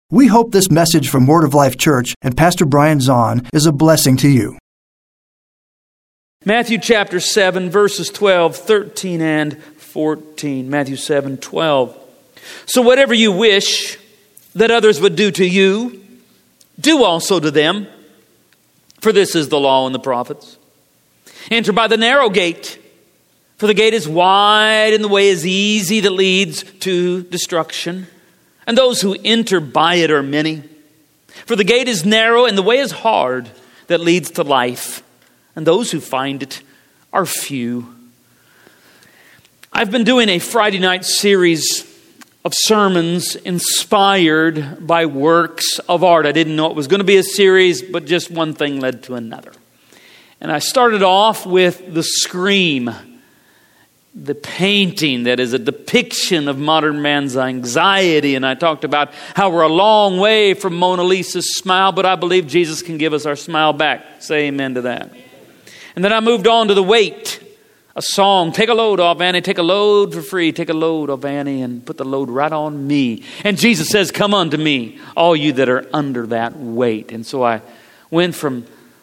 We hope this message from Word of Life Church and Pastor Brian Zahn is a blessing to you. Matthew chapter 7, verses 12, 13, and 14. Matthew 7, 12. So whatever you wish that others would do to you, do also to them. For this is the law and the prophets. Enter by the narrow gate, for the gate is wide and the way is easy that leads to destruction. And those who enter by it are many. For the gate is narrow and the way is hard that leads to life. And those who find it are few. I've been doing a Friday night series of sermons inspired by works of art. I didn't know it was going to be a series, but just one thing led to another. And I started off with The Scream, the painting that is a depiction of modern man's anxiety. And I talked about how we're a long way from Mona Lisa's smile, but I believe Jesus can give us our smile back. Say amen to that. And then I moved on to The Weight, a song. Take a load off, Annie. Take a load for free. Take a load off, Annie, and put the load right on me. And Jesus says, come unto me, all you that are under that weight. And so I went from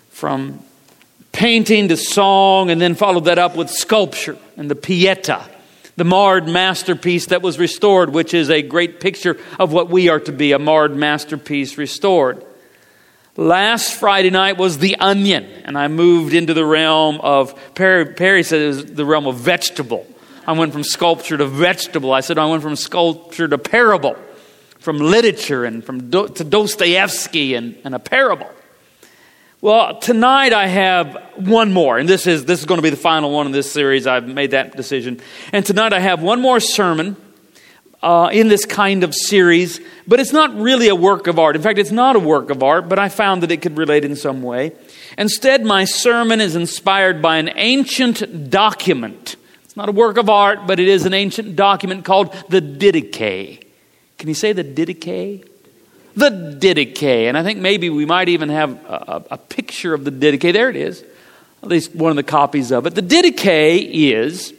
painting to song, and then followed that up with sculpture and the Pieta, the marred masterpiece that was restored, which is a great picture of what we are to be, a marred masterpiece restored. Last Friday night was The Onion, and I moved into the realm of, Perry said it was the realm of vegetable. I went from sculpture to vegetable. I said I went from sculpture to parable, from literature and to Dostoevsky and a parable. Well, tonight I have one more, and this is going to be the final one in this series. I've made that decision. And tonight I have one more sermon in this kind of series, but it's not really a work of art. In fact, it's not a work of art, but I found that it could relate in some way. Instead, my sermon is inspired by an ancient document. It's not a work of art, but it is an ancient document called the Didache. Can you say the Didache? The Didache. And I think maybe we might even have a picture of the Didache. There it is. At least one of the copies of it. The Didache is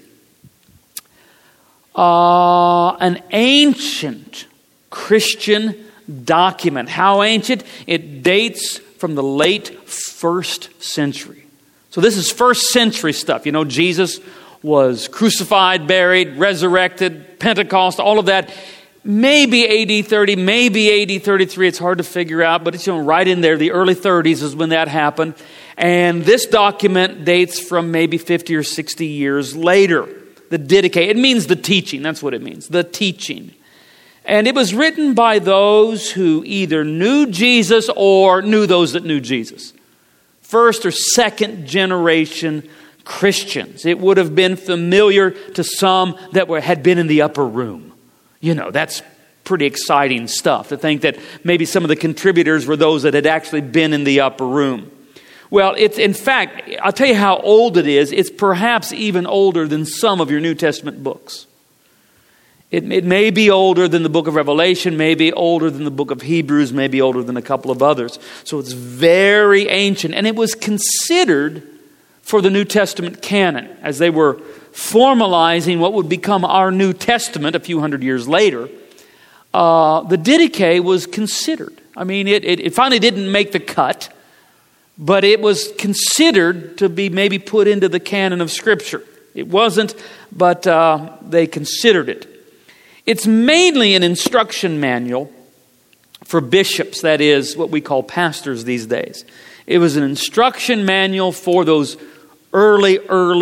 an ancient Christian document. How ancient? It dates from the late 1st century. So this is 1st century stuff. You know, Jesus was crucified, buried, resurrected, Pentecost, all of that. Maybe AD 30, maybe AD 33. It's hard to figure out, but it's right in there. The early 30s is when that happened. And this document dates from maybe 50 or 60 years later. The Didache. It means the teaching. That's what it means. The teaching. And it was written by those who either knew Jesus or knew those that knew Jesus. First or second generation Christians. It would have been familiar to some that had been in the upper room. You know, that's pretty exciting stuff to think that maybe some of the contributors were those that had actually been in the upper room. Well, it's in fact, I'll tell you how old it is. It's perhaps even older than some of your New Testament books. It may be older than the book of Revelation, maybe older than the book of Hebrews, maybe older than a couple of others. So it's very ancient. And it was considered for the New Testament canon as they were formalizing what would become our New Testament a few hundred years later. The Didache was considered. I mean, it finally didn't make the cut, but it was considered to be maybe put into the canon of Scripture. It wasn't, but they considered it. It's mainly an instruction manual for bishops, that is what we call pastors these days. It was an instruction manual for those early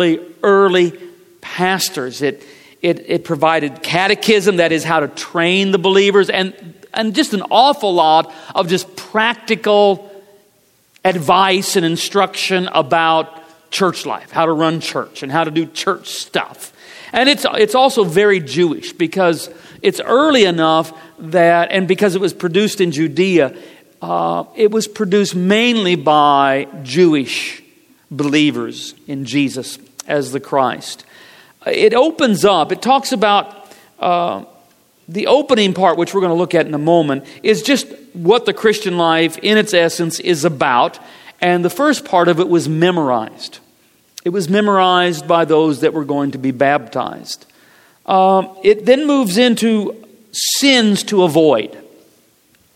pastors. It provided catechism, that is how to train the believers, and just an awful lot of just practical advice and instruction about church life, how to run church and how to do church stuff. And it's also very Jewish because it's early enough that, and because it was produced in Judea, it was produced mainly by Jewish believers in Jesus as the Christ. It opens up, it talks about the opening part, which we're going to look at in a moment, is just what the Christian life in its essence is about. And the first part of it was memorized. It was memorized by those that were going to be baptized. It then moves into sins to avoid.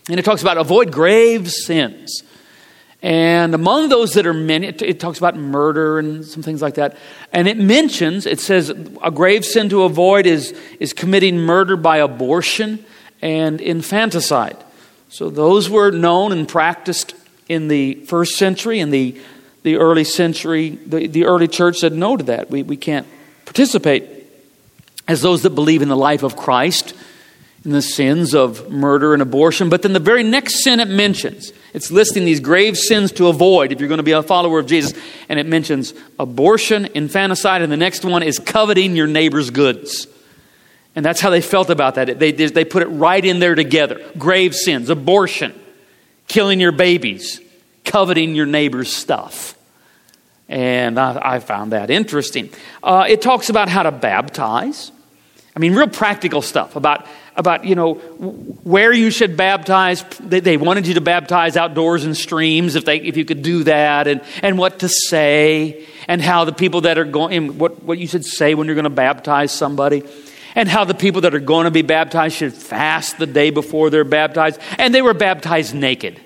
And it talks about avoid grave sins. And among those that are many, it talks about murder and some things like that. And it says a grave sin to avoid is committing murder by abortion and infanticide. So those were known and practiced in the first century. In the early century, the early church said no to that. We can't participate as those that believe in the life of Christ in the sins of murder and abortion. But then the very next sin it mentions, it's listing these grave sins to avoid if you're going to be a follower of Jesus. And it mentions abortion, infanticide, and the next one is coveting your neighbor's goods. And that's how they felt about that. They put it right in there together. Grave sins, abortion, killing your babies, coveting your neighbor's stuff. And I found that interesting. It talks about how to baptize. I mean, real practical stuff about where you should baptize. They wanted you to baptize outdoors in streams if you could do that, and what to say, and how the people that are going, what you should say when you're going to baptize somebody, and how the people that are going to be baptized should fast the day before they're baptized, and they were baptized naked.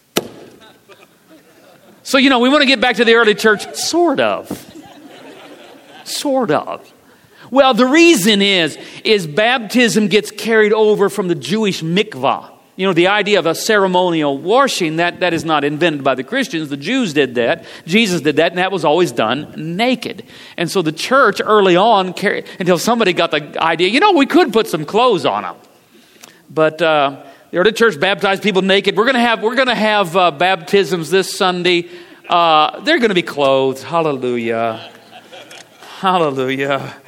So, we want to get back to the early church, sort of. Well, the reason is baptism gets carried over from the Jewish mikvah. The idea of a ceremonial washing, that is not invented by the Christians. The Jews did that. Jesus did that, and that was always done naked. And so the church early on, until somebody got the idea, we could put some clothes on them. But the early church baptized people naked. We're going to have baptisms this Sunday. They're going to be clothed. Hallelujah. Hallelujah.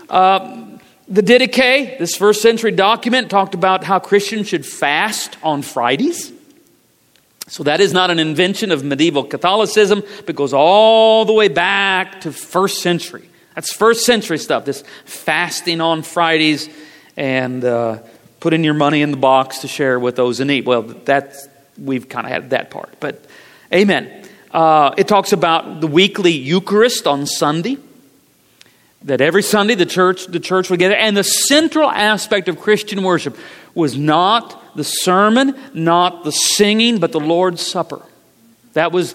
The Didache, this first century document, talked about how Christians should fast on Fridays. So that is not an invention of medieval Catholicism, but goes all the way back to first century. That's first century stuff, this fasting on Fridays and putting your money in the box to share with those in need. Well, we've kind of had that part, but amen. It talks about the weekly Eucharist on Sunday. That every Sunday the church would gather. And the central aspect of Christian worship was not the sermon, not the singing, but the Lord's Supper. That was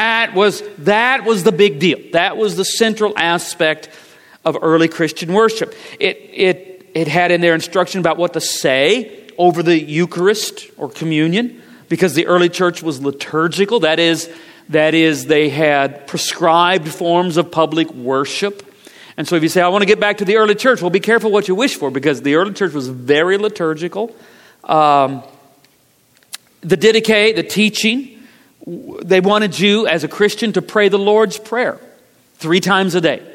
the big deal. That was the central aspect of early Christian worship. It had in there instruction about what to say over the Eucharist or communion, because the early church was liturgical. That is, they had prescribed forms of public worship. And so if you say, I want to get back to the early church, well, be careful what you wish for, because the early church was very liturgical. The Didache, the teaching, they wanted you as a Christian to pray the Lord's Prayer 3 times a day.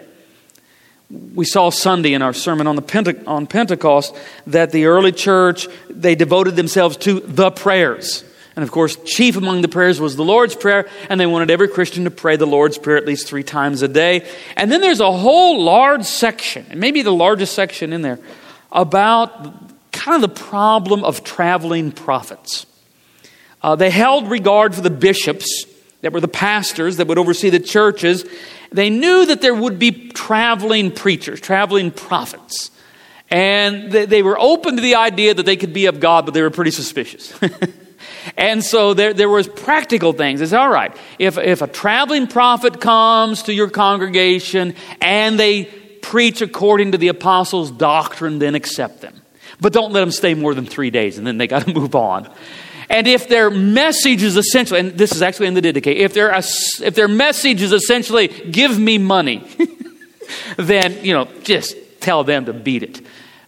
We saw Sunday in our sermon on Pentecost that the early church, they devoted themselves to the prayers. And of course, chief among the prayers was the Lord's Prayer, and they wanted every Christian to pray the Lord's Prayer at least 3 times a day. And then there's a whole large section, and maybe the largest section in there, about kind of the problem of traveling prophets. They held regard for the bishops that were the pastors that would oversee the churches. They knew that there would be traveling preachers, traveling prophets. And they were open to the idea that they could be of God, but they were pretty suspicious. And so there was practical things. It's all right. If a traveling prophet comes to your congregation and they preach according to the apostles' doctrine, then accept them. But don't let them stay more than 3 days, and then they got to move on. And if their message is essentially, and this is actually in the Didache, if their message is essentially, give me money, then, just tell them to beat it.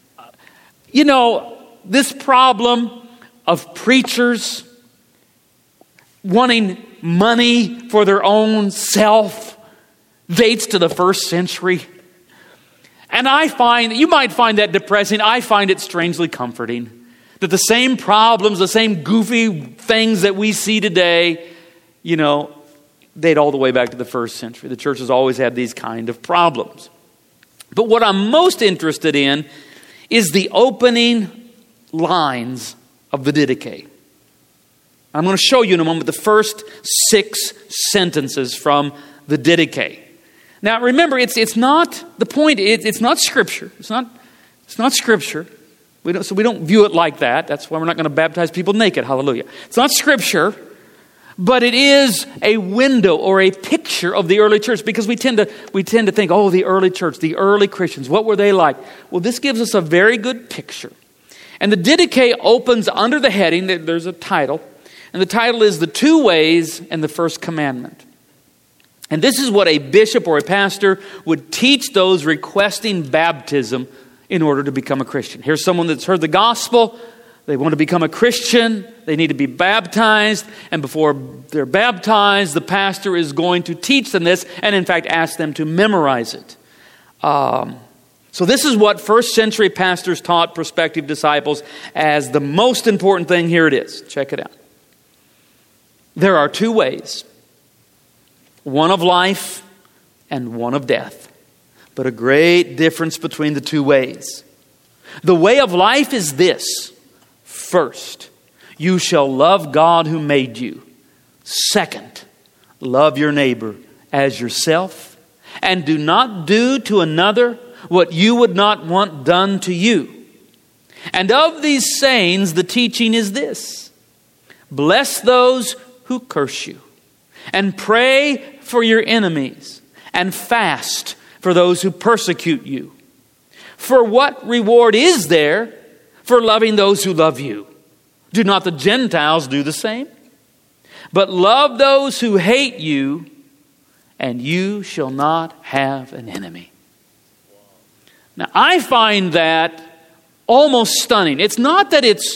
This problem of preachers wanting money for their own self dates to the first century. And you might find that depressing. I find it strangely comforting that the same problems, the same goofy things that we see today, date all the way back to the first century. The church has always had these kind of problems. But what I'm most interested in is the opening lines of the Didache. I'm going to show you in a moment the first 6 sentences from the Didache. Now remember, it's not the point. It's not Scripture. It's not Scripture. We don't view it like that. That's why we're not going to baptize people naked. Hallelujah. It's not Scripture, but it is a window or a picture of the early church, because we tend to think, oh, the early church, the early Christians, what were they like? Well, this gives us a very good picture. And the Didache opens under the heading, there's a title, and the title is The Two Ways and the First Commandment. And this is what a bishop or a pastor would teach those requesting baptism in order to become a Christian. Here's someone that's heard the gospel. They want to become a Christian. They need to be baptized. And before they're baptized, the pastor is going to teach them this and, in fact, ask them to memorize it. So this is what first century pastors taught prospective disciples as the most important thing. Here it is. Check it out. There are two ways. One of life and one of death. But a great difference between the two ways. The way of life is this. First, you shall love God who made you. Second, love your neighbor as yourself. And do not do to another what you would not want done to you. And of these sayings, the teaching is this. Bless those who curse you. And pray for your enemies. And fast for those who persecute you. For what reward is there for loving those who love you? Do not the Gentiles do the same? But love those who hate you, and you shall not have an enemy. Now, I find that almost stunning. It's not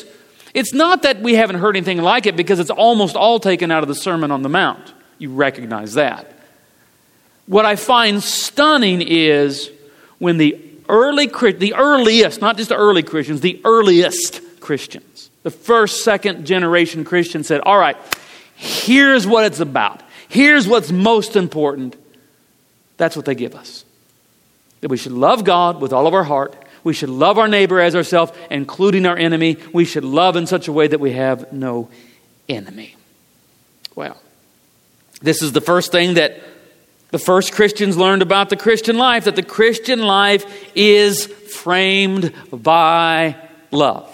that we haven't heard anything like it, because it's almost all taken out of the Sermon on the Mount. You recognize that. What I find stunning is when the earliest, not just the early Christians, the earliest Christians, the first, second generation Christians said, all right, here's what it's about. Here's what's most important. That's what they give us. That we should love God with all of our heart. We should love our neighbor as ourselves, including our enemy. We should love in such a way that we have no enemy. Well, this is the first thing that the first Christians learned about the Christian life, that the Christian life is framed by love.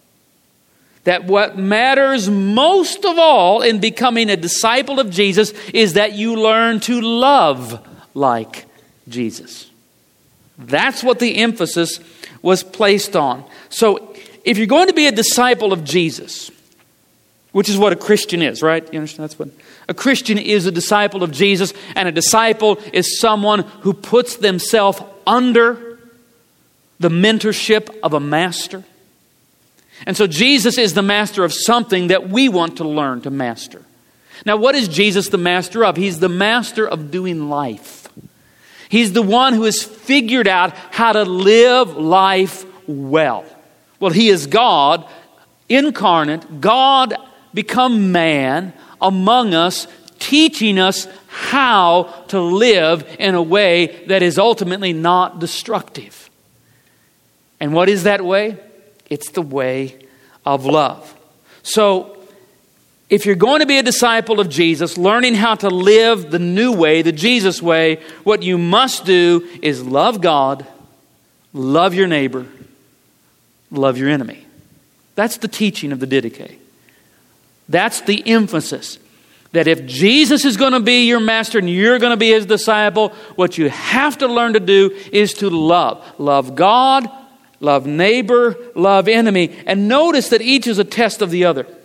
That what matters most of all in becoming a disciple of Jesus is that you learn to love like Jesus. That's what the emphasis was placed on. So if you're going to be a disciple of Jesus, which is what a Christian is, right? You understand? That's what a Christian is, a disciple of Jesus. And a disciple is someone who puts themselves under the mentorship of a master. And so Jesus is the master of something that we want to learn to master. Now, what is Jesus the master of? He's the master of doing life. He's the one who has figured out how to live life well. Well, He is God incarnate, God become man among us, teaching us how to live in a way that is ultimately not destructive. And what is that way? It's the way of love. So, if you're going to be a disciple of Jesus, learning how to live the new way, the Jesus way, what you must do is love God, love your neighbor, love your enemy. That's the teaching of the Didache. That's the emphasis. That if Jesus is going to be your master and you're going to be His disciple, what you have to learn to do is to love. Love God, love neighbor, love enemy. And notice that each is a test of the other.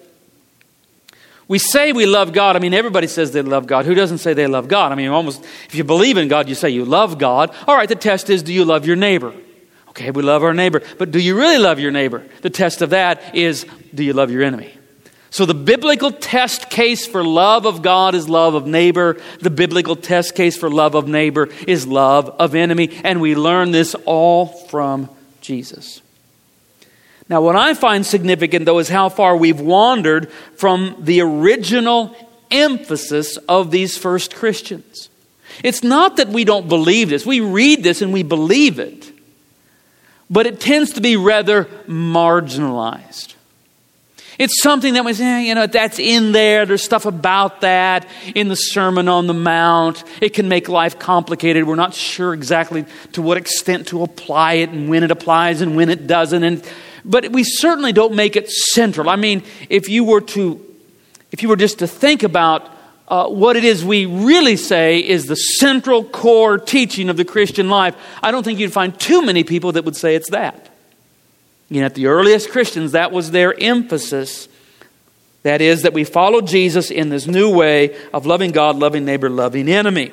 We say we love God. I mean, everybody says they love God. Who doesn't say they love God? I mean, almost, if you believe in God, you say you love God. All right, the test is, do you love your neighbor? Okay, we love our neighbor. But do you really love your neighbor? The test of that is, do you love your enemy? So the biblical test case for love of God is love of neighbor. The biblical test case for love of neighbor is love of enemy. And we learn this all from Jesus. Now, what I find significant, though, is how far we've wandered from the original emphasis of these first Christians. It's not that we don't believe this. We read this and we believe it. But it tends to be rather marginalized. It's something that we say, that's in there. There's stuff about that in the Sermon on the Mount. It can make life complicated. We're not sure exactly to what extent to apply it and when it applies and when it doesn't. And But we certainly don't make it central. I mean, if you were just to think about what it is we really say is the central core teaching of the Christian life, I don't think you'd find too many people that would say it's that. You know, at the earliest Christians, that was their emphasis. That is, that we follow Jesus in this new way of loving God, loving neighbor, loving enemy.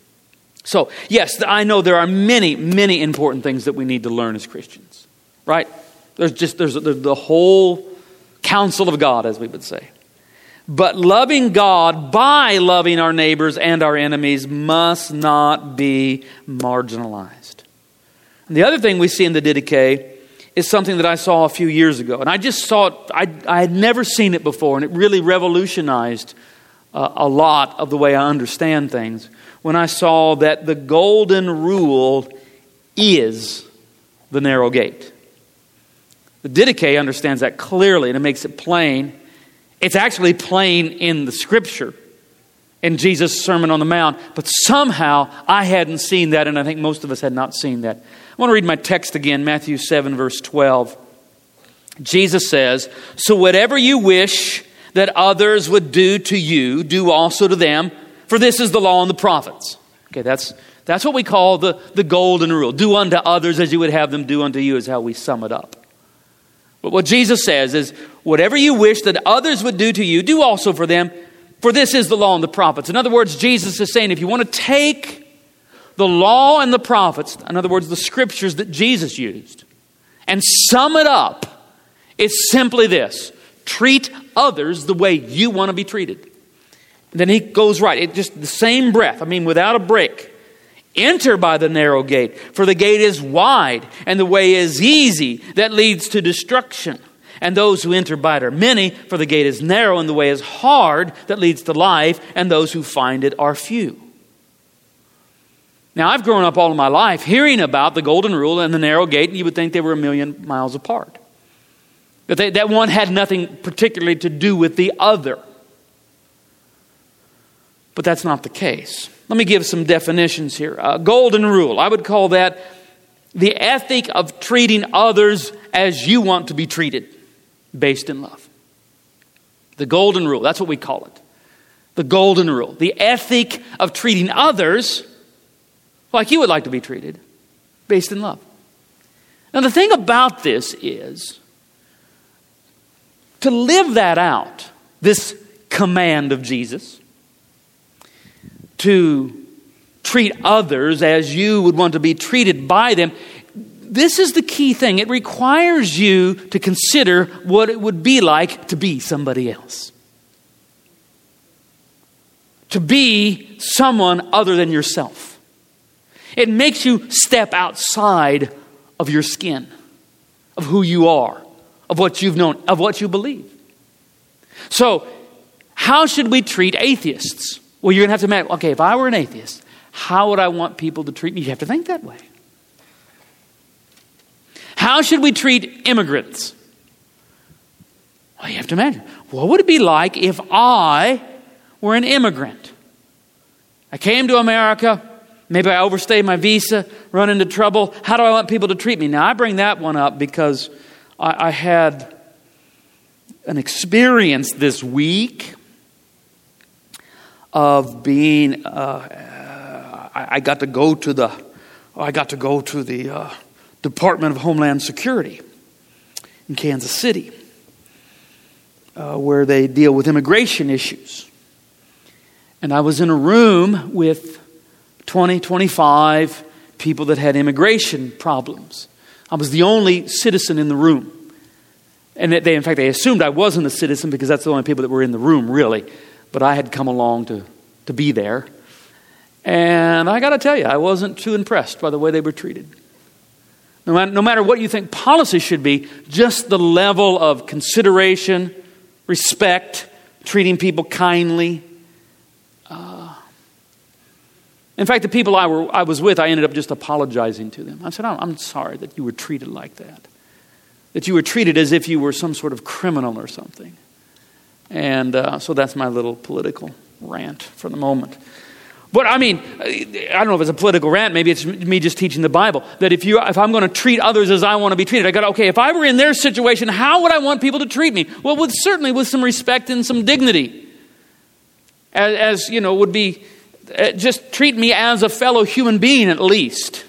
So, yes, I know there are many, many important things that we need to learn as Christians. Right? There's the whole counsel of God, as we would say. But loving God by loving our neighbors and our enemies must not be marginalized. And the other thing we see in the Didache is something that I saw a few years ago. And I just saw it, I had never seen it before, and it really revolutionized a lot of the way I understand things. When I saw that the golden rule is the narrow gate. The Didache understands that clearly, and it makes it plain. It's actually plain in the Scripture, in Jesus' Sermon on the Mount. But somehow I hadn't seen that, and I think most of us had not seen that. I want to read my text again, Matthew 7, verse 12. Jesus says, "So whatever you wish that others would do to you, do also to them, for this is the law and the prophets." Okay, that's what we call the golden rule. Do unto others as you would have them do unto you is how we sum it up. But what Jesus says is, whatever you wish that others would do to you, do also for them, for this is the law and the prophets. In other words, Jesus is saying, if you want to take the law and the prophets, in other words, the scriptures that Jesus used, and sum it up, it's simply this: treat others the way you want to be treated. And then he goes right, it just the same breath, without a break. Enter by the narrow gate, for the gate is wide and the way is easy that leads to destruction. And those who enter by it are many, for the gate is narrow and the way is hard that leads to life, and those who find it are few. Now, I've grown up all of my life hearing about the golden rule and the narrow gate, and you would think they were a million miles apart. But that one had nothing particularly to do with the other. But that's not the case. Let me give some definitions here. Golden rule, I would call that the ethic of treating others as you want to be treated, based in love. The golden rule, that's what we call it. The golden rule, the ethic of treating others like you would like to be treated, based in love. Now the thing about this is, to live that out, this command of Jesus, to treat others as you would want to be treated by them, this is the key thing. It requires you to consider what it would be like to be somebody else. To be someone other than yourself. It makes you step outside of your skin, of who you are, of what you've known, of what you believe. So, how should we treat atheists? Well, you're going to have to imagine, okay, if I were an atheist, how would I want people to treat me? You have to think that way. How should we treat immigrants? Well, you have to imagine, what would it be like if I were an immigrant? I came to America, maybe I overstayed my visa, run into trouble. How do I want people to treat me? Now, I bring that one up because I had an experience this week of being, I got to go to the Department of Homeland Security in Kansas City, where they deal with immigration issues. And I was in a room with 25 people that had immigration problems. I was the only citizen in the room. And they assumed I wasn't a citizen because that's the only people that were in the room, really. But I had come along to be there. And I got to tell you, I wasn't too impressed by the way they were treated. No matter what you think policy should be, just the level of consideration, respect, treating people kindly. In fact, the people I was with, I ended up just apologizing to them. I said, I'm sorry that you were treated like that. That you were treated as if you were some sort of criminal or something. And so that's my little political rant for the moment. But I mean, I don't know if it's a political rant, maybe it's me just teaching the Bible, that if I'm going to treat others as I want to be treated, I got, okay, if I were in their situation, how would I want people to treat me? Well, certainly with some respect and some dignity. As you know, would be, just treat me as a fellow human being at least.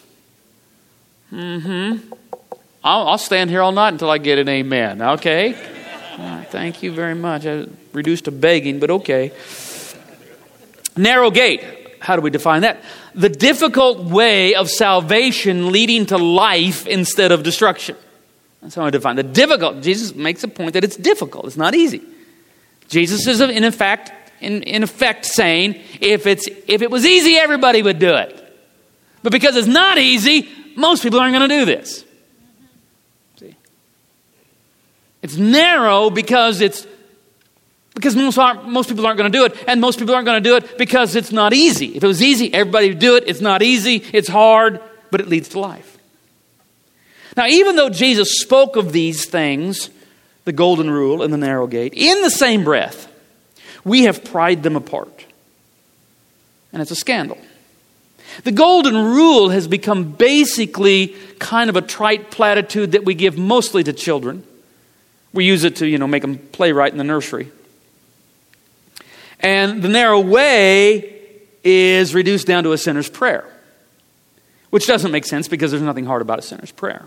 I'll stand here all night until I get an amen, okay? Thank you very much. I reduced to begging, but okay. Narrow gate. How do we define that? The difficult way of salvation leading to life instead of destruction. That's how I define the difficult. Jesus makes a point that it's difficult. It's not easy. Jesus is in effect saying, if it was easy, everybody would do it. But because it's not easy, most people aren't going to do this. See? It's narrow because most people aren't going to do it, and most people aren't going to do it because it's not easy. If it was easy, everybody would do it. It's not easy, it's hard, but it leads to life. Now, even though Jesus spoke of these things, the golden rule and the narrow gate, in the same breath, we have pried them apart. And it's a scandal. The golden rule has become basically kind of a trite platitude that we give mostly to children. We use it to, make them play right in the nursery. And the narrow way is reduced down to a sinner's prayer, which doesn't make sense because there's nothing hard about a sinner's prayer.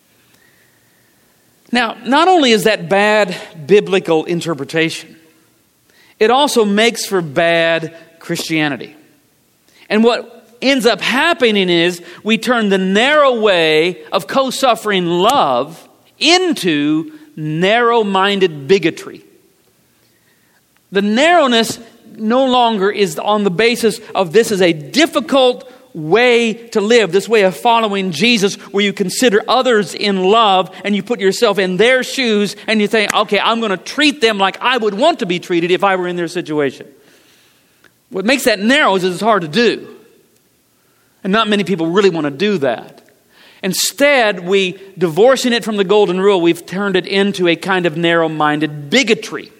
Now, not only is that bad biblical interpretation, it also makes for bad Christianity. And what ends up happening is we turn the narrow way of co-suffering love into narrow-minded bigotry. The narrowness no longer is on the basis of this is a difficult way to live, this way of following Jesus, where you consider others in love and you put yourself in their shoes and you think, okay, I'm going to treat them like I would want to be treated if I were in their situation. What makes that narrow is it's hard to do. And not many people really want to do that. Instead, divorcing it from the golden rule, we've turned it into a kind of narrow-minded bigotry.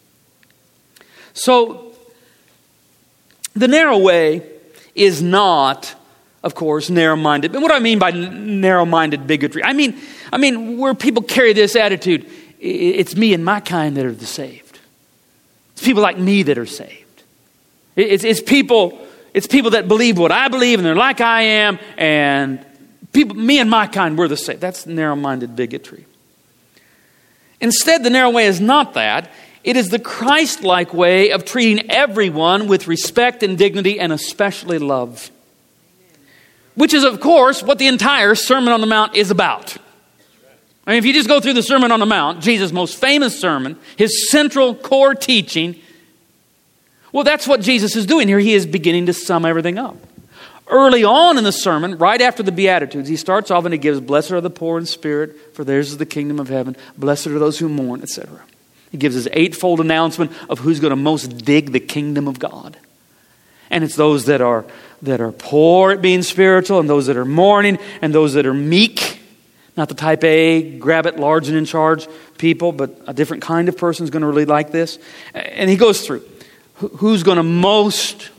So, the narrow way is not, of course, narrow-minded. But what do I mean by narrow-minded bigotry? I mean where people carry this attitude, it's me and my kind that are the saved. It's people like me that are saved. It's people that believe what I believe and they're like I am, and me and my kind, we're the saved. That's narrow-minded bigotry. Instead, the narrow way is not that. It is the Christ-like way of treating everyone with respect and dignity and especially love. Which is, of course, what the entire Sermon on the Mount is about. I mean, if you just go through the Sermon on the Mount, Jesus' most famous sermon, his central core teaching, well, that's what Jesus is doing here. He is beginning to sum everything up. Early on in the sermon, right after the Beatitudes, he starts off and he gives, "Blessed are the poor in spirit, for theirs is the kingdom of heaven. Blessed are those who mourn," etc. He gives his eightfold announcement of who's going to most dig the kingdom of God. And it's those that are poor at being spiritual, and those that are mourning, and those that are meek. Not the type A, grab it large and in charge people, but a different kind of person is going to really like this. And he goes through who's going to most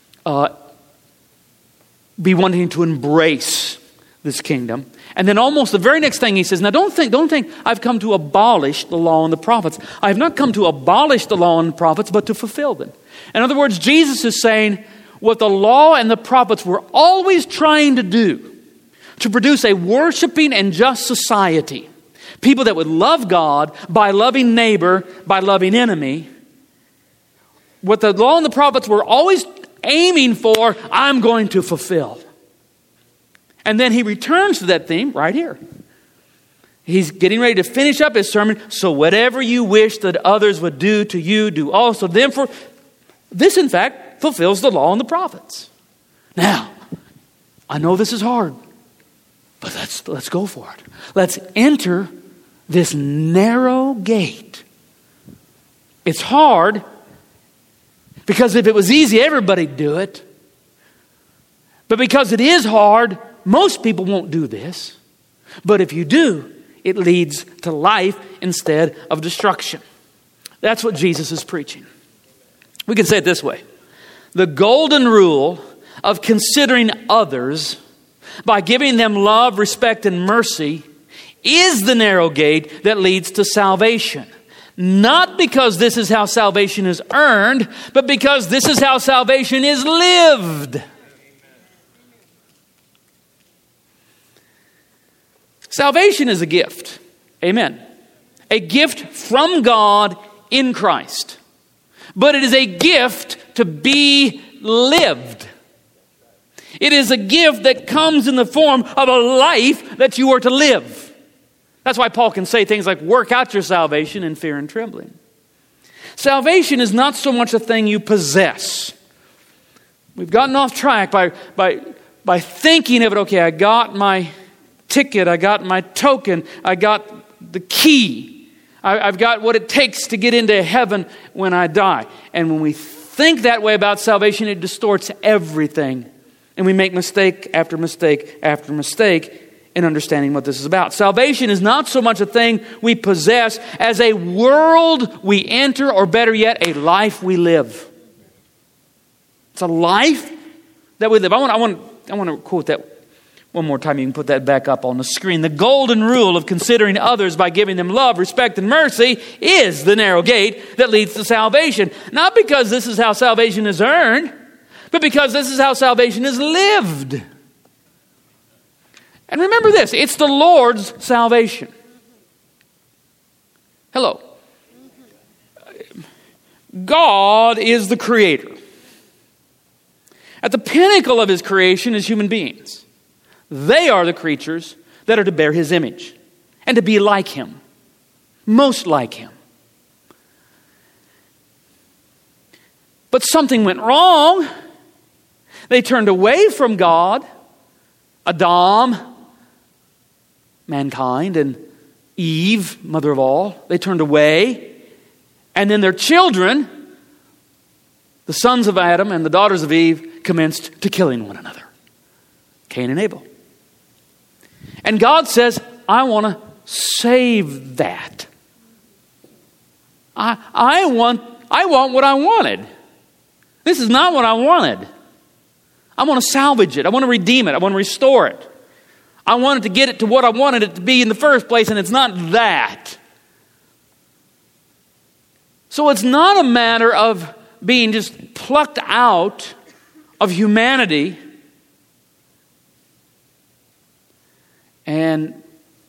be wanting to embrace this kingdom. And then almost the very next thing he says, now don't think I've come to abolish the law and the prophets. I have not come to abolish the law and the prophets, but to fulfill them. In other words, Jesus is saying what the law and the prophets were always trying to do, to produce a worshiping and just society. People that would love God by loving neighbor, by loving enemy. What the law and the prophets were always aiming for, I'm going to fulfill. And then he returns to that theme right here. He's getting ready to finish up his sermon. So whatever you wish that others would do to you, do also them. For this, in fact, fulfills the law and the prophets. Now, I know this is hard, but let's go for it. Let's enter this narrow gate. It's hard because if it was easy, everybody'd do it. But because it is hard, most people won't do this. But if you do, it leads to life instead of destruction. That's what Jesus is preaching. We can say it this way. the golden rule of considering others by giving them love, respect, and mercy is the narrow gate that leads to salvation. Not because this is how salvation is earned, but because this is how salvation is lived. Salvation is a gift. Amen. A gift from God in Christ. But it is a gift to be lived. It is a gift that comes in the form of a life that you are to live. That's why Paul can say things like, work out your salvation in fear and trembling. Salvation is not so much a thing you possess. We've gotten off track by thinking of it, okay, I got my ticket, I got my token, I got the key. I've got what it takes to get into heaven when I die. And when we think that way about salvation, it distorts everything. And we make mistake after mistake after mistake in understanding what this is about. Salvation is not so much a thing we possess as a world we enter, or better yet, a life we live. It's a life that we live. I want to quote that one more time. You can put that back up on the screen. The golden rule of considering others by giving them love, respect, and mercy is the narrow gate that leads to salvation. Not because this is how salvation is earned, but because this is how salvation is lived. And remember this, it's the Lord's salvation. Hello. God is the creator. At the pinnacle of his creation is human beings. They are the creatures that are to bear his image and to be like him, most like him. But something went wrong. They turned away from God. Adam, mankind, and Eve, mother of all, they turned away. And then their children, the sons of Adam and the daughters of Eve, commenced to killing one another. Cain and Abel. And God says, I want to save that. I want what I wanted. This is not what I wanted. I want to salvage it. I want to redeem it. I want to restore it. I wanted to get it to what I wanted it to be in the first place, and it's not that. So it's not a matter of being just plucked out of humanity and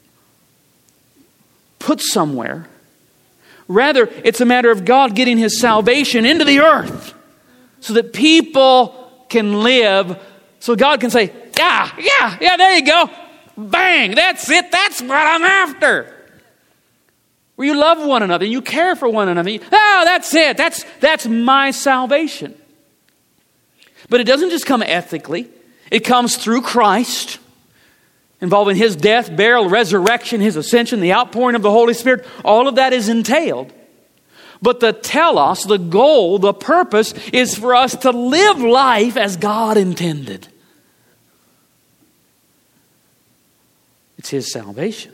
put somewhere. Rather, it's a matter of God getting his salvation into the earth so that people can live, so God can say, yeah, there you go. Bang, that's it. That's what I'm after. Where you love one another, you care for one another. That's it. That's my salvation. But it doesn't just come ethically. It comes through Christ, involving his death, burial, resurrection, his ascension, the outpouring of the Holy Spirit. All of that is entailed. But the telos, the goal, the purpose is for us to live life as God intended. It's his salvation.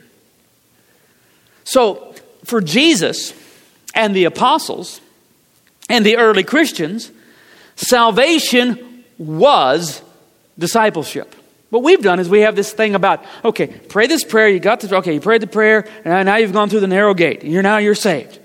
So, for Jesus and the apostles and the early Christians, salvation was discipleship. What we've done is we have this thing about, okay, pray this prayer, you got this, okay, you prayed the prayer, and now you've gone through the narrow gate, and you're saved.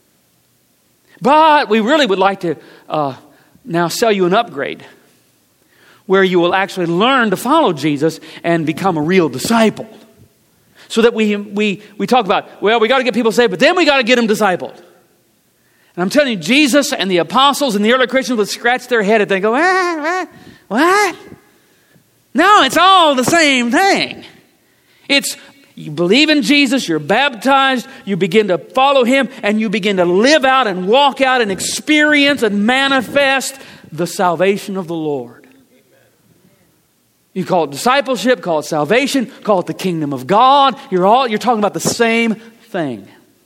But we really would like to now sell you an upgrade where you will actually learn to follow Jesus and become a real disciple. So that we talk about, well, we got to get people saved, but then we got to get them discipled. And I'm telling you, Jesus and the apostles and the early Christians would scratch their head and they go, what? No, it's all the same thing. It's you believe in Jesus, you're baptized, you begin to follow him, and you begin to live out and walk out and experience and manifest the salvation of the Lord. You call it discipleship, call it salvation, call it the kingdom of God. You're talking about the same thing.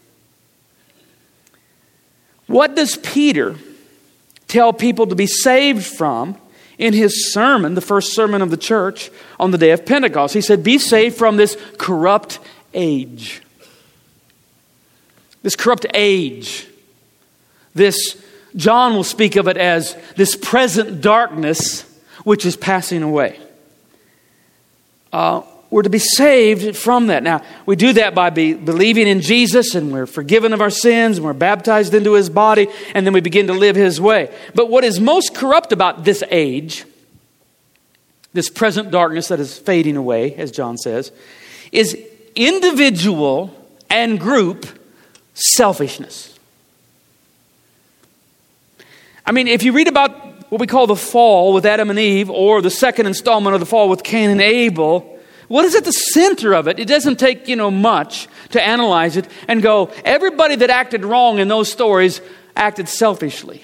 What does Peter tell people to be saved from in his sermon, the first sermon of the church on the day of Pentecost? He said, be saved from this corrupt age. This corrupt age. This John will speak of it as this present darkness which is passing away. We're to be saved from that. Now, we do that by believing in Jesus, and we're forgiven of our sins, and we're baptized into His body, and then we begin to live His way. But what is most corrupt about this age, this present darkness that is fading away, as John says, is individual and group selfishness. I mean, if you read about what we call the fall with Adam and Eve, or the second installment of the fall with Cain and Abel, what is at the center of it? It doesn't take, much to analyze it and go, everybody that acted wrong in those stories acted selfishly.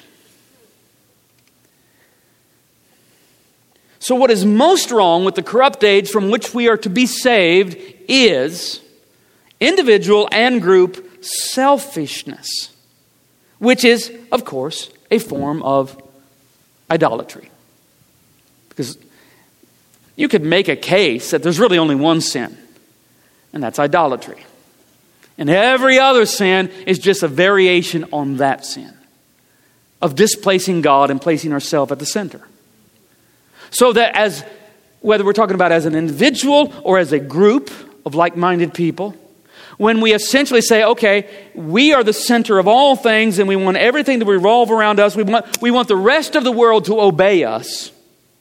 So what is most wrong with the corrupt age from which we are to be saved is individual and group selfishness, which is, of course, a form of idolatry. Because you could make a case that there's really only one sin, and that's idolatry. And every other sin is just a variation on that sin of displacing God and placing ourselves at the center. So that whether we're talking about as an individual or as a group of like-minded people, when we essentially say, okay, we are the center of all things and we want everything to revolve around us, we want the rest of the world to obey us,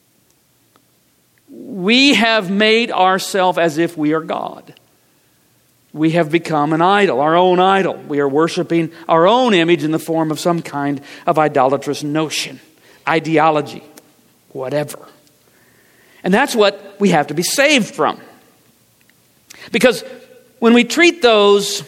we have made ourselves as if we are God. We have become an idol, our own idol. We are worshiping our own image in the form of some kind of idolatrous notion, ideology, whatever. And that's what we have to be saved from. Because when we treat those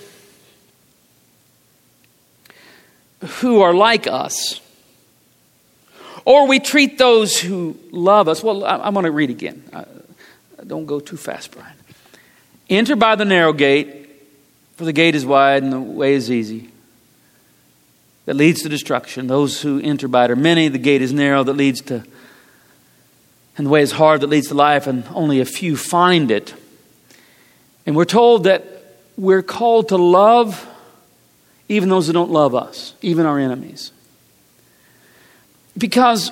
who are like us, or we treat those who love us. Well, I want to read again. Don't go too fast, Brian. Enter by the narrow gate, for the gate is wide and the way is easy, that leads to destruction. Those who enter by it are many. The gate is narrow that leads to, and the way is hard that leads to life, and only a few find it. And we're told that we're called to love even those who don't love us, even our enemies. Because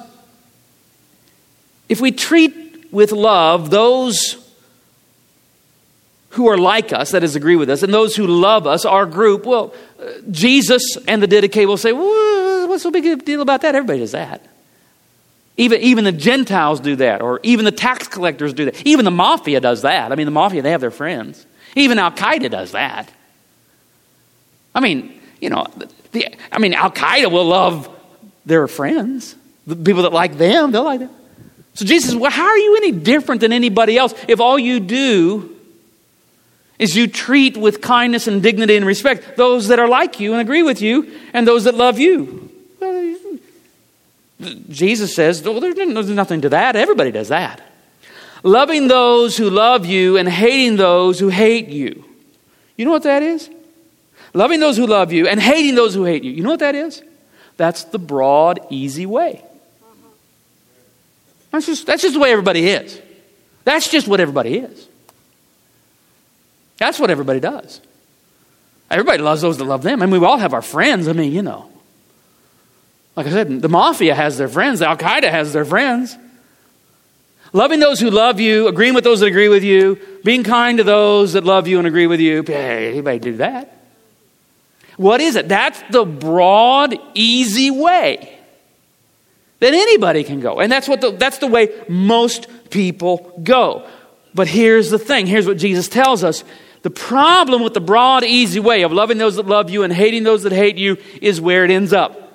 if we treat with love those who are like us, that is, agree with us, and those who love us, our group, well, Jesus and the Didache will say, well, what's so big a deal about that? Everybody does that. Even the Gentiles do that, or even the tax collectors do that. Even the mafia does that. I mean, the mafia, they have their friends. Even Al-Qaeda does that. I mean, Al-Qaeda will love their friends. The people that like them, they'll like them. So Jesus says, well, how are you any different than anybody else if all you do is you treat with kindness and dignity and respect those that are like you and agree with you and those that love you? Well, Jesus says, well, there's nothing to that. Everybody does that. Loving those who love you and hating those who hate you. You know what that is? Loving those who love you and hating those who hate you. You know what that is? That's the broad, easy way. That's just the way everybody is. That's just what everybody is. That's what everybody does. Everybody loves those that love them. I mean, we all have our friends. I mean, Like I said, the mafia has their friends. Al-Qaeda has their friends. Loving those who love you, agreeing with those that agree with you, being kind to those that love you and agree with you. Hey, anybody do that? What is it? That's the broad, easy way that anybody can go. And that's the way most people go. But here's the thing. Here's what Jesus tells us. The problem with the broad, easy way of loving those that love you and hating those that hate you is where it ends up.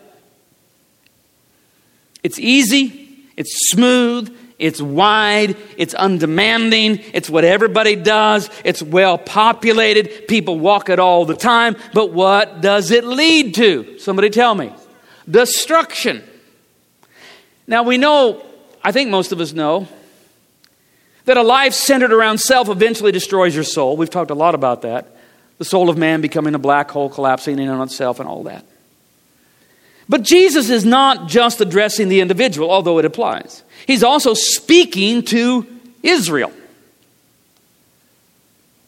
It's easy. It's smooth. It's wide, it's undemanding, it's what everybody does, it's well populated, people walk it all the time, but what does it lead to? Somebody tell me. Destruction. Now we know, I think most of us know, that a life centered around self eventually destroys your soul. We've talked a lot about that. The soul of man becoming a black hole, collapsing in on itself and all that. But Jesus is not just addressing the individual, although it applies. He's also speaking to Israel.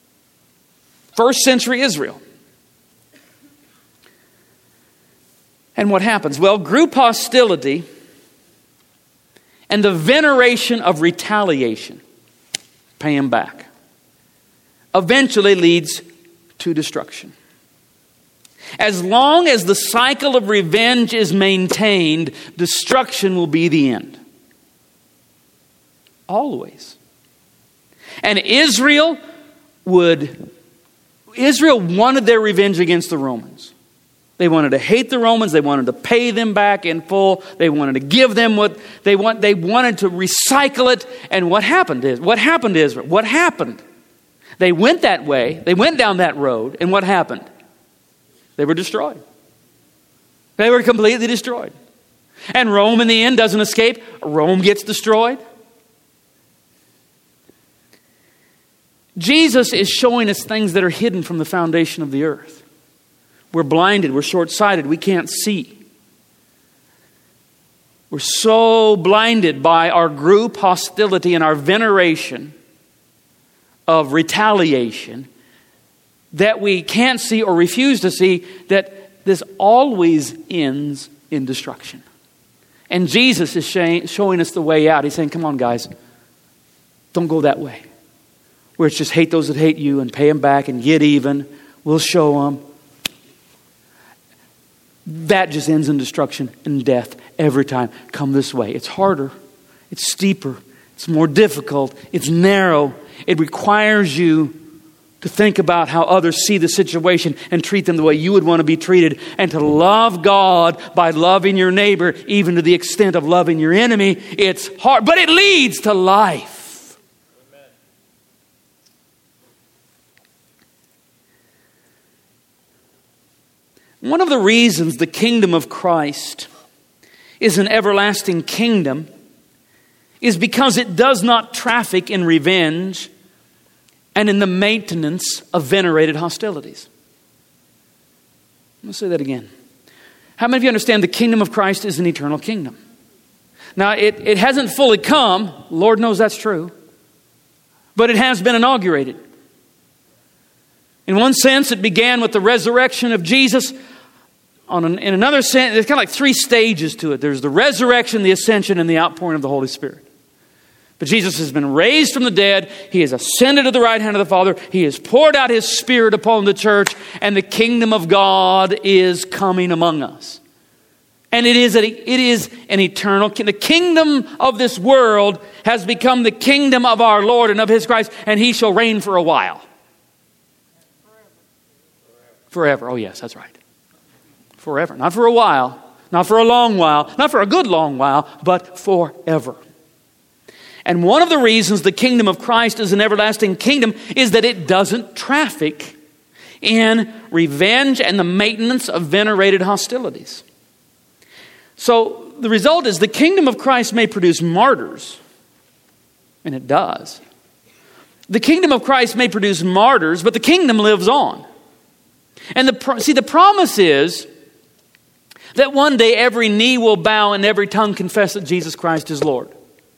First century Israel. And what happens? Well, group hostility and the veneration of retaliation, pay him back, eventually leads to destruction. As long as the cycle of revenge is maintained, destruction will be the end. Always. And Israel wanted their revenge against the Romans. They wanted to hate the Romans. They wanted to pay them back in full. They wanted to give them what they want. They wanted to recycle it. And what happened to Israel? What happened? They went that way. They went down that road. And what happened? They were destroyed. They were completely destroyed. And Rome in the end doesn't escape. Rome gets destroyed. Jesus is showing us things that are hidden from the foundation of the earth. We're blinded. We're short-sighted. We can't see. We're so blinded by our group hostility and our veneration of retaliation that we can't see or refuse to see that this always ends in destruction. And Jesus is showing us the way out. He's saying, come on, guys, don't go that way. Where it's just hate those that hate you and pay them back and get even. We'll show them. That just ends in destruction and death every time. Come this way. It's harder. It's steeper. It's more difficult. It's narrow. It requires you to think about how others see the situation and treat them the way you would want to be treated, and to love God by loving your neighbor, even to the extent of loving your enemy. It's hard, but it leads to life. One of the reasons the kingdom of Christ is an everlasting kingdom is because it does not traffic in revenge and in the maintenance of venerated hostilities. Let me say that again. How many of you understand the kingdom of Christ is an eternal kingdom? Now, it hasn't fully come. Lord knows that's true. But it has been inaugurated. In one sense, it began with the resurrection of Jesus. In another sense, there's kind of like three stages to it. There's the resurrection, the ascension, and the outpouring of the Holy Spirit. But Jesus has been raised from the dead. He has ascended to the right hand of the Father. He has poured out His Spirit upon the church. And the kingdom of God is coming among us. And it is an eternal kingdom. The kingdom of this world has become the kingdom of our Lord and of His Christ. And He shall reign for a while. Forever. Oh yes, that's right. Forever. Not for a while. Not for a long while. Not for a good long while. But forever. And one of the reasons the kingdom of Christ is an everlasting kingdom is that it doesn't traffic in revenge and the maintenance of venerated hostilities. So the result is the kingdom of Christ may produce martyrs. And it does. The kingdom of Christ may produce martyrs, but the kingdom lives on. And the promise is that one day every knee will bow and every tongue confess that Jesus Christ is Lord.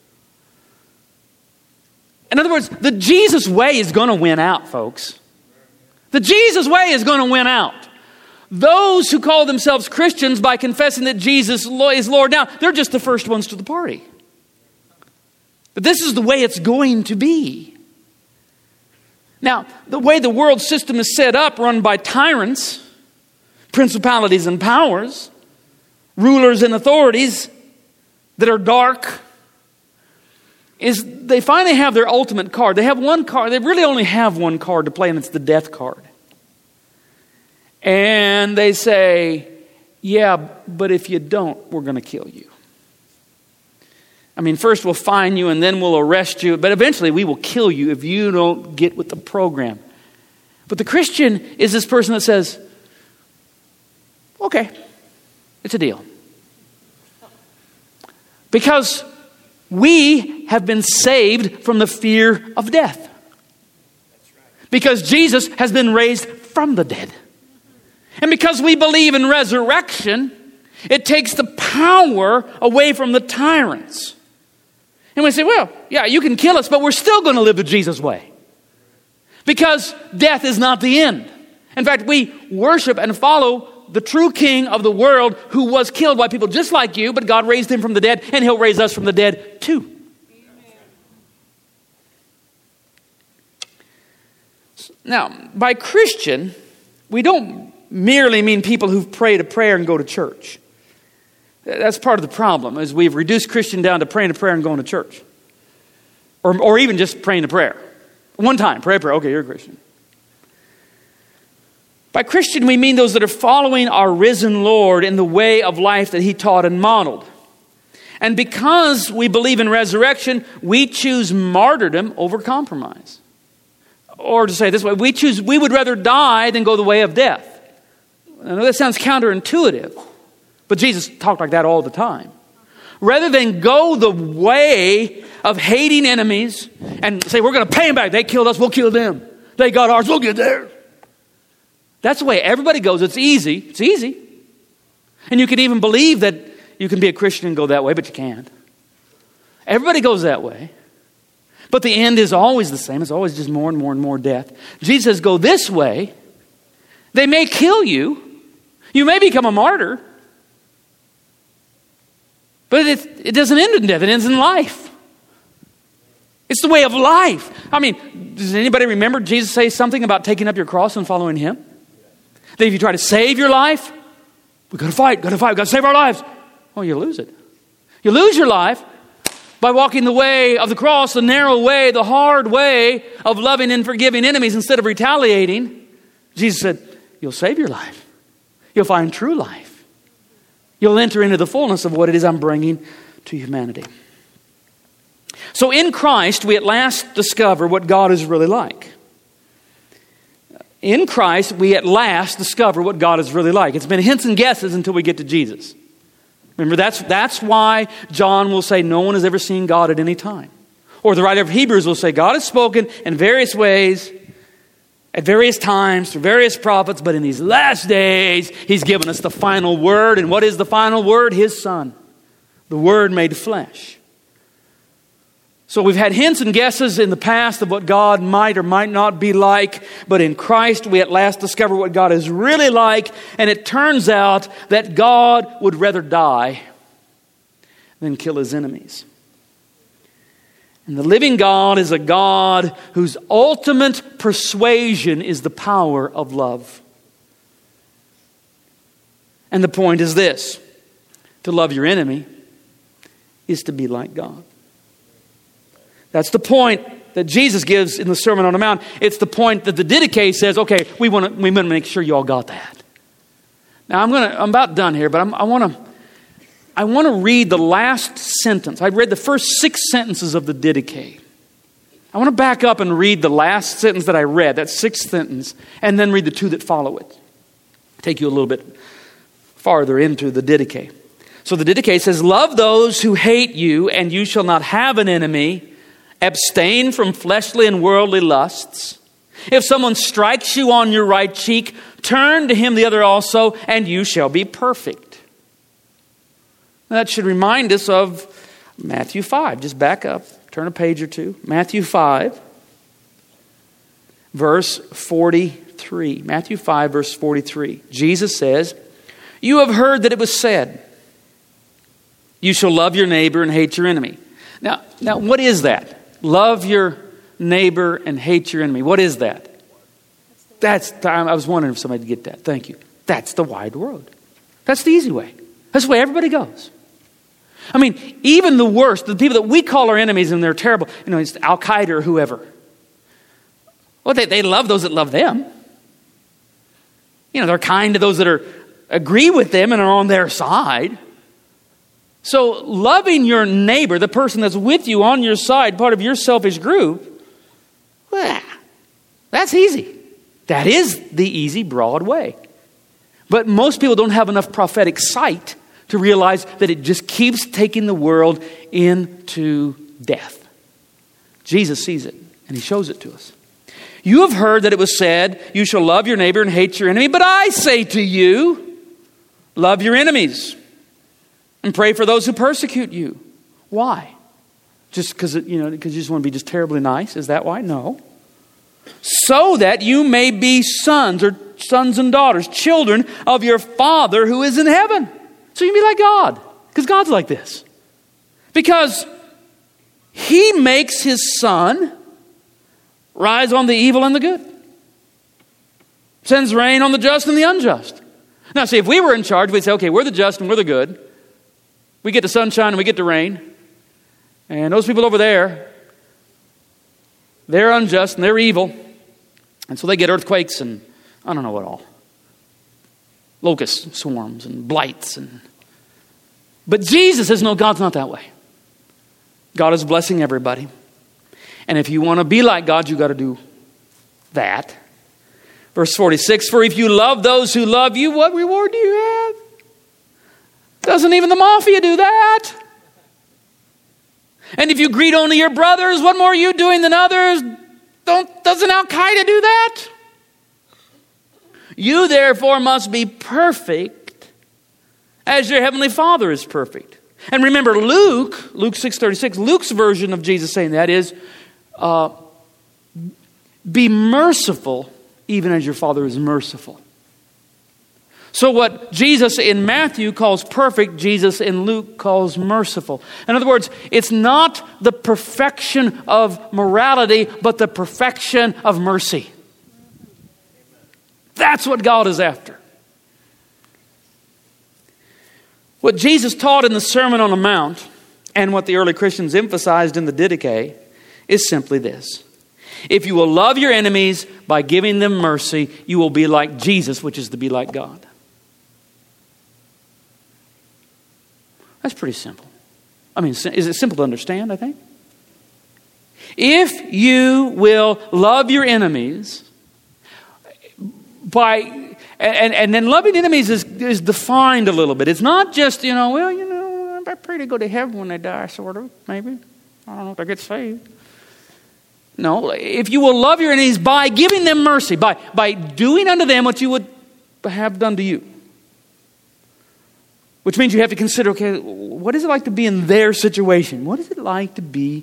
In other words, the Jesus way is going to win out, folks. The Jesus way is going to win out. Those who call themselves Christians by confessing that Jesus is Lord now, they're just the first ones to the party. But this is the way it's going to be. Now, the way the world system is set up, run by tyrants, principalities and powers, rulers and authorities that are dark, is they finally have their ultimate card. They have one card. They really only have one card to play, and it's the death card. And they say, yeah, but if you don't, we're going to kill you. I mean, first we'll fine you and then we'll arrest you, but eventually we will kill you if you don't get with the program. But the Christian is this person that says, okay, it's a deal. Because we have been saved from the fear of death. Because Jesus has been raised from the dead. And because we believe in resurrection, it takes the power away from the tyrants. And we say, well, yeah, you can kill us, but we're still going to live the Jesus way. Because death is not the end. In fact, we worship and follow the true king of the world who was killed by people just like you, but God raised him from the dead, and he'll raise us from the dead too. Now, by Christian, we don't merely mean people who've prayed a prayer and go to church. That's part of the problem, is we've reduced Christian down to praying a prayer and going to church. Or even just praying a prayer. One time, pray a prayer. Okay, you're a Christian. By Christian, we mean those that are following our risen Lord in the way of life that he taught and modeled. And because we believe in resurrection, we choose martyrdom over compromise. Or to say it this way, we would rather die than go the way of death. I know that sounds counterintuitive, but Jesus talked like that all the time. Rather than go the way of hating enemies and say, we're going to pay them back. They killed us, we'll kill them. They got ours, we'll get theirs. That's the way everybody goes. It's easy. It's easy. And you can even believe that you can be a Christian and go that way, but you can't. Everybody goes that way. But the end is always the same. It's always just more and more and more death. Jesus says, go this way. They may kill you. You may become a martyr. But it doesn't end in death. It ends in life. It's the way of life. I mean, does anybody remember Jesus say something about taking up your cross and following him? That if you try to save your life, we've got to fight, we've got to save our lives. Oh, you lose it. You lose your life by walking the way of the cross, the narrow way, the hard way of loving and forgiving enemies instead of retaliating. Jesus said, you'll save your life. You'll find true life. You'll enter into the fullness of what it is I'm bringing to humanity. So in Christ, we at last discover what God is really like. In Christ, we at last discover what God is really like. It's been hints and guesses until we get to Jesus. Remember, that's why John will say no one has ever seen God at any time. Or the writer of Hebrews will say God has spoken in various ways, at various times, through various prophets, but in these last days, he's given us the final word. And what is the final word? His Son. The Word made flesh. So we've had hints and guesses in the past of what God might or might not be like, but in Christ we at last discover what God is really like, and it turns out that God would rather die than kill his enemies. And the living God is a God whose ultimate persuasion is the power of love. And the point is this: to love your enemy is to be like God. That's the point that Jesus gives in the Sermon on the Mount. It's the point that the Didache says, okay, we want to make sure you all got that. Now I'm about done here, but I want to read the last sentence. I read the first 6 sentences of the Didache. I want to back up and read the last sentence that I read, that 6th sentence, and then read the 2 that follow it. Take you a little bit farther into the Didache. So the Didache says, love those who hate you, and you shall not have an enemy. Abstain from fleshly and worldly lusts. If someone strikes you on your right cheek, turn to him the other also, and you shall be perfect. Now that should remind us of Matthew 5. Just back up, turn a page or two. Matthew 5, verse 43. Matthew 5, verse 43. Jesus says, you have heard that it was said, you shall love your neighbor and hate your enemy. Now what is that? Love your neighbor and hate your enemy. What is that? I was wondering if somebody would get that. Thank you. That's the wide road. That's the easy way. That's the way everybody goes. I mean, even the worst, the people that we call our enemies and they're terrible, it's Al-Qaeda or whoever. Well, they love those that love them. They're kind to those that agree with them and are on their side. So loving your neighbor, the person that's with you on your side, part of your selfish group, well, that's easy. That is the easy, broad way. But most people don't have enough prophetic sight to realize that it just keeps taking the world into death. Jesus sees it, and he shows it to us. You have heard that it was said, you shall love your neighbor and hate your enemy. But I say to you, love your enemies. And pray for those who persecute you. Why? Just because you just want to be just terribly nice? Is that why? No. So that you may be sons or sons and daughters, children of your Father who is in heaven. So you can be like God, because God's like this. Because He makes His sun rise on the evil and the good. Sends rain on the just and the unjust. Now see, if we were in charge, we'd say, okay, we're the just and we're the good. We get the sunshine and we get the rain. And those people over there, they're unjust and they're evil. And so they get earthquakes and I don't know what all. Locust swarms and blights. But Jesus says, no, God's not that way. God is blessing everybody. And if you want to be like God, you got to do that. Verse 46, for if you love those who love you, what reward do you have? Doesn't even the mafia do that? And if you greet only your brothers, what more are you doing than others? Doesn't Al-Qaeda do that? You therefore must be perfect as your heavenly Father is perfect. And remember Luke 6:36, Luke's version of Jesus saying that is, be merciful even as your Father is merciful. So what Jesus in Matthew calls perfect, Jesus in Luke calls merciful. In other words, it's not the perfection of morality, but the perfection of mercy. That's what God is after. What Jesus taught in the Sermon on the Mount, and what the early Christians emphasized in the Didache, is simply this. If you will love your enemies by giving them mercy, you will be like Jesus, which is to be like God. That's pretty simple. I mean, is it simple to understand, I think? If you will love your enemies and then loving enemies is defined a little bit. It's not just, I pray to go to heaven when they die, sort of, maybe. I don't know if they get saved. No, if you will love your enemies by giving them mercy, by doing unto them what you would have done to you. Which means you have to consider, okay, what is it like to be in their situation? What is it like to be?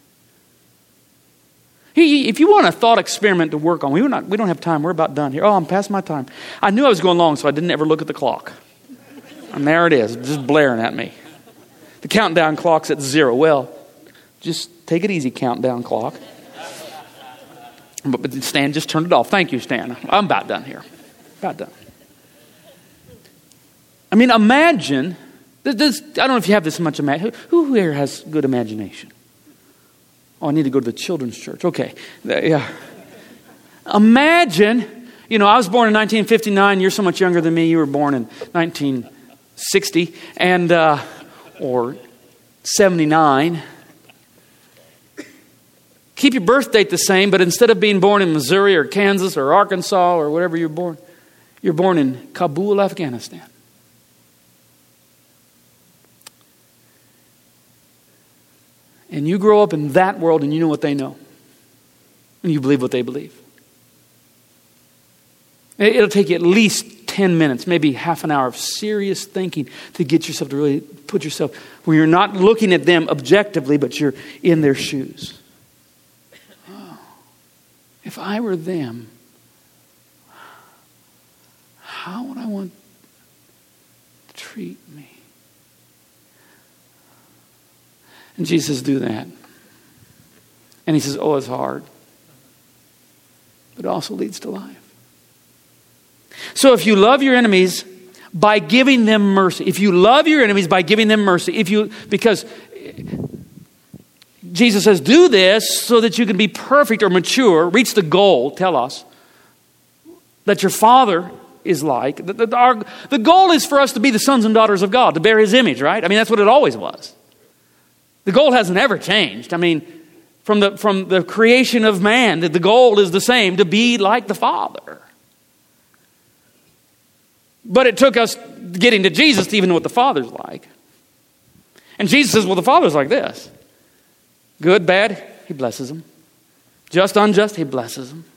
If you want a thought experiment to work on, we don't have time. We're about done here. Oh, I'm past my time. I knew I was going long, so I didn't ever look at the clock. And there it is, just blaring at me. The countdown clock's at 0. Well, just take it easy, countdown clock. But Stan, just turned it off. Thank you, Stan. I'm about done here. About done. I mean, imagine. I don't know if you have this much imagination. Who here has good imagination? Oh, I need to go to the children's church. Okay. Yeah. Imagine, I was born in 1959. You're so much younger than me. You were born in 1960 or 79. Keep your birth date the same, but instead of being born in Missouri or Kansas or Arkansas or whatever you're born in Kabul, Afghanistan. And you grow up in that world and you know what they know. And you believe what they believe. It'll take you at least 10 minutes, maybe half an hour of serious thinking to get yourself to really put yourself where you're not looking at them objectively, but you're in their shoes. Oh, if I were them, how would I want to treat me? And Jesus says, do that. And he says, oh, it's hard. But it also leads to life. So if you love your enemies by giving them mercy, if you love your enemies by giving them mercy, because Jesus says, do this so that you can be perfect or mature, reach the goal, tell us, that your Father is like. The goal is for us to be the sons and daughters of God, to bear His image, right? I mean, that's what it always was. The goal hasn't ever changed. I mean, from the creation of man, the goal is the same, to be like the Father. But it took us getting to Jesus to even know what the Father's like. And Jesus says, well, the Father's like this. Good, bad, He blesses them. Just, unjust, He blesses them.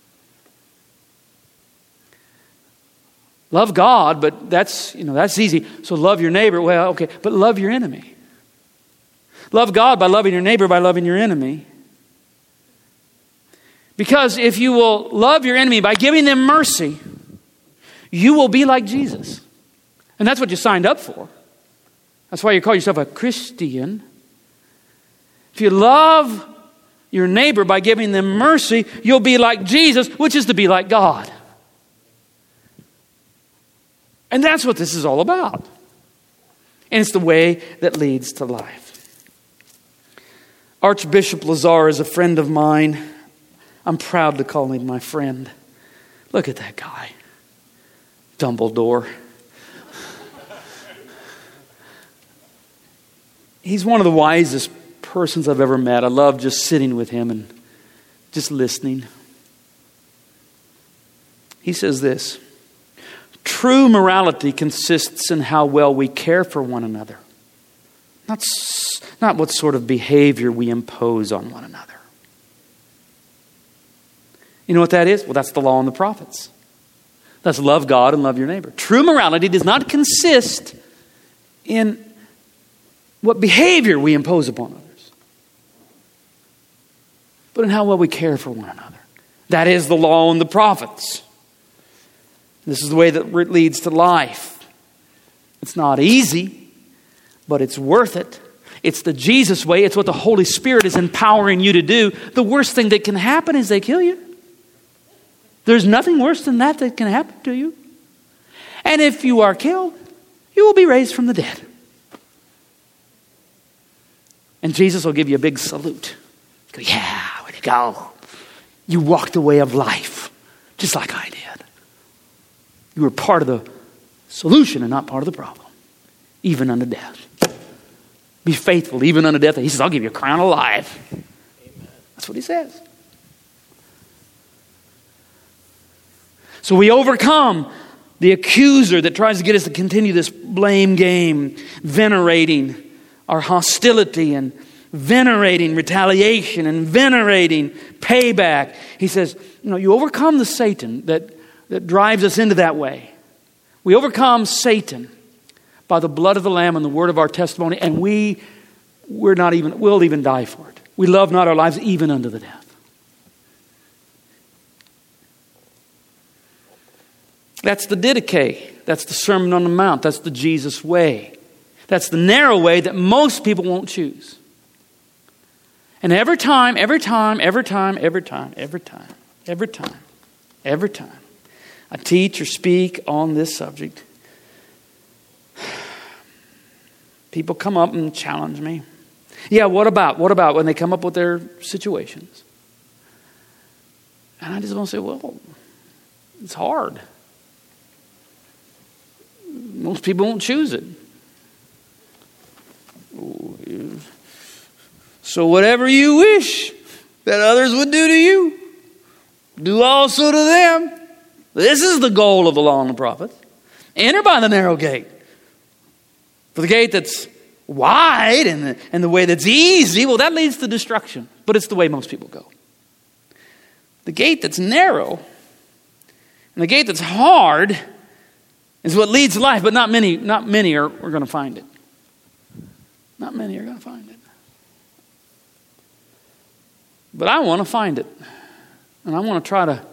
Love God, but that's easy. So love your neighbor. Well, okay, but love your enemy. Love God by loving your neighbor, by loving your enemy. Because if you will love your enemy by giving them mercy, you will be like Jesus. And that's what you signed up for. That's why you call yourself a Christian. If you love your neighbor by giving them mercy, you'll be like Jesus, which is to be like God. And that's what this is all about. And it's the way that leads to life. Archbishop Lazar is a friend of mine. I'm proud to call him my friend. Look at that guy. Dumbledore. He's one of the wisest persons I've ever met. I love just sitting with him and just listening. He says this: true morality consists in how well we care for one another, not what sort of behavior we impose on one another. You know what that is? Well, that's the law and the prophets. That's love God and love your neighbor. True morality does not consist in what behavior we impose upon others, but in how well we care for one another. That is the law and the prophets. This is the way that leads to life. It's not easy, but it's worth it. It's the Jesus way. It's what the Holy Spirit is empowering you to do. The worst thing that can happen is they kill you. There's nothing worse than that can happen to you. And if you are killed, you will be raised from the dead. And Jesus will give you a big salute. Go, yeah, way to go. You walked the way of life, just like I did. You were part of the solution and not part of the problem, even unto death. Be faithful, even unto death. He says, I'll give you a crown of life. Amen. That's what he says. So we overcome the accuser that tries to get us to continue this blame game, venerating our hostility and venerating retaliation and venerating payback. He says, you overcome the Satan that drives us into that way. We overcome Satan by the blood of the Lamb and the word of our testimony, and we'll even die for it. We love not our lives even unto the death. That's the Didache. That's the Sermon on the Mount. That's the Jesus way. That's the narrow way that most people won't choose. And every time I teach or speak on this subject, people come up and challenge me. Yeah, what about when they come up with their situations? And I just want to say, well, it's hard. Most people won't choose it. So whatever you wish that others would do to you, do also to them. This is the goal of the law and the prophets. Enter by the narrow gate. For the gate that's wide and the way that's easy, well, that leads to destruction. But it's the way most people go. The gate that's narrow and the gate that's hard is what leads to life, but not many are going to find it. Not many are going to find it. But I want to find it. And I want to try to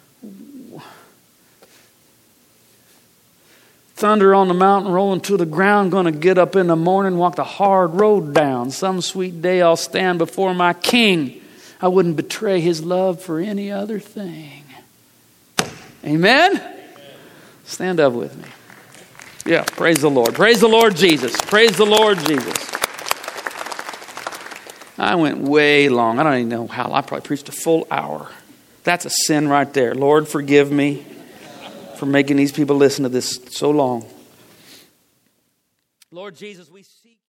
thunder on the mountain, rolling to the ground, going to get up in the morning, walk the hard road down. Some sweet day I'll stand before my King. I wouldn't betray his love for any other thing. Amen? Stand up with me. Yeah, praise the Lord. Praise the Lord Jesus. Praise the Lord Jesus. I went way long. I don't even know how. I probably preached a full hour. That's a sin right there. Lord, forgive me for making these people listen to this so long. Lord Jesus, we seek